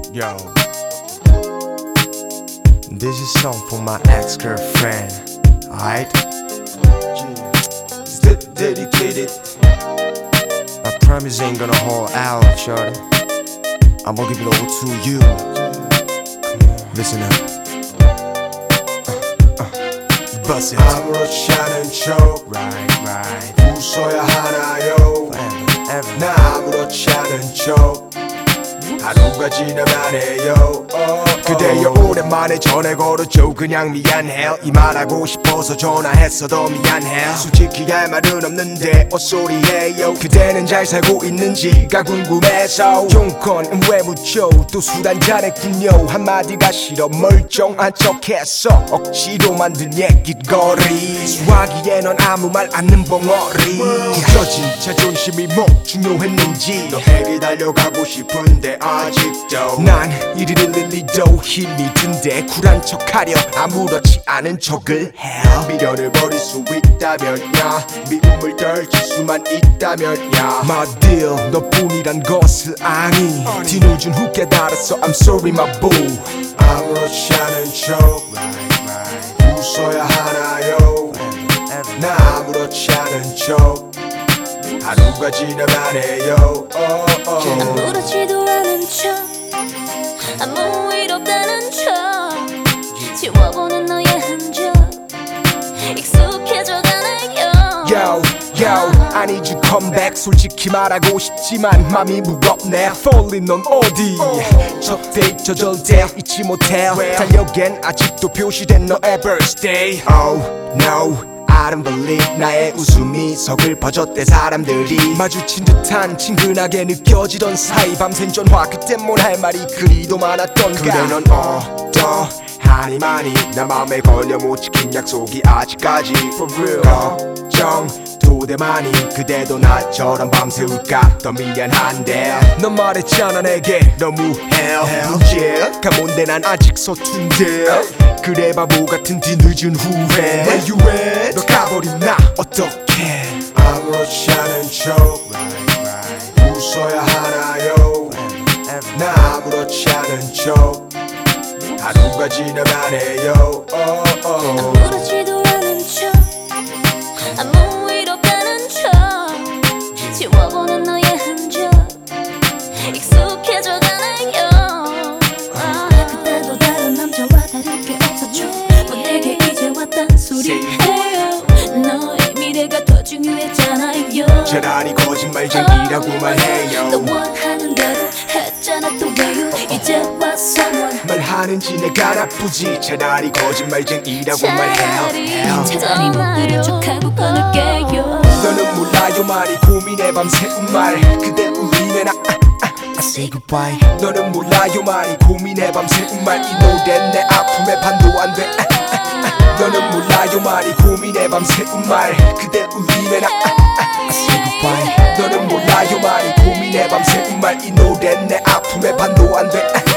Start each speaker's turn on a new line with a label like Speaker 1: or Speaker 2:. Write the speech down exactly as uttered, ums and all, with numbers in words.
Speaker 1: Yo, this is a song for my ex-girlfriend. Alright? It's de- dedicated. I promise ain't gonna hold out, shorty. I'm gonna give it all to you. Listen up. Uh, uh, bust it.
Speaker 2: 아무렇지 않은 척
Speaker 1: Right, right.
Speaker 2: 웃어야 하나요?
Speaker 1: Ever, ever.
Speaker 2: 나 아무렇지 않은 척 하루가 지나가네요. 어,
Speaker 1: 그대여 오랜만에 전화 걸었죠. 그냥 미안해요. 이 말하고 싶어서 전화했어도 미안해요. 솔직히 할 말은 없는데 엇소리해요. 그대는 잘 살고 있는지가 궁금해서 용건은 왜 묻죠. 또 술 한잔 했군요. 한마디가 싫어 멀쩡한 척했어. 억지로 만든 얘기거리. 수화기에 넌 아무 말 않는 벙어리. 구겨진 자존심이 뭐 중요했는지
Speaker 2: 너에게 달려가고 싶은데 아직도
Speaker 1: 난 이리를 리도 힘이 든데 쿨한 척하려 아무렇지 않은 척을 해.
Speaker 2: 미련을 버릴 수 있다면 야 미움을 떨칠 수만 있다면 야
Speaker 1: My deal 너뿐이란 것을 아니 뒤늦은 후 깨달았어 I'm sorry my boo.
Speaker 2: 아무렇지 않은 척 웃어야 하나요? 나 아무렇지 않은 척 하루가 지나가네요. 어, 어.
Speaker 3: 아무렇지도 않은 척 아무 일 없다는 척 지워보는 너의 흔적 익숙해져가네요.
Speaker 1: Yo, yo, I need you come back. 솔직히 말하고 싶지만 맘이 무겁네. Falling 넌 어디? 첫 데이트 저절대 잊지 못해. 달력엔 아직도 표시된 너의 birthday. Oh no, I don't believe 나의 웃음이 서글퍼졌대. 사람들이 마주친 듯한 친근하게 느껴지던 사이 밤샘 전화 그땐 뭘 할 말이 그리도 많았던가.
Speaker 2: 그래 넌 어떠하니 많이 나 맘에 걸려 못 지킨 약속이 아직까지
Speaker 1: For real.
Speaker 2: 걱정도 돼 많이 그대도 나처럼 밤새울까 더 미안한데
Speaker 1: 넌 말했잖아 내게 너무해 문제가 뭔데 난 아직 서툰데. 그래 바보 같은 뒤늦은 후회.
Speaker 2: Where you at?
Speaker 1: 너 가버린 나 어떡해.
Speaker 2: 아무렇지 않은 척 웃어야 하나요? 나 아무렇지 않은 척 하루가 지나가네요. 어, 어.
Speaker 3: 아무렇지도 않은 척 아무 일 없다는 척 지워보는 너의 흔적 익숙해져가네요. 아, 그때도 다른 남자와 다를 게 없었죠. 뭐 내게 이제 왔단 소리예요. 너의 미래가 더 중요했잖아요.
Speaker 2: 차라리 거짓말쟁이라고 말해요.
Speaker 3: 또 원하는 대로 했잖아 또 왜요 이제 와서 원
Speaker 1: 말하는지 내가 나쁘지. 차라리 거짓말쟁이라고
Speaker 3: 차라리
Speaker 1: 말해요.
Speaker 3: 차라리 못 들은 척하고 끊을게요.
Speaker 1: 너는 몰라요 많이 고민해 밤새운 말 그대 울리면 아, 아, 아, I say goodbye. 너는 몰라요 많이 고민해 밤새운 말 이 노래는 내 아픔에 반도 안돼. 아, 아, 아. 너는 몰라요 많이 고민해 밤새운 말 그대 울리면 아, 아, 아, I say goodbye. 너는 몰라요 많이 고민해 밤새운 말 이 노래는 내 아픔에 반도 안돼.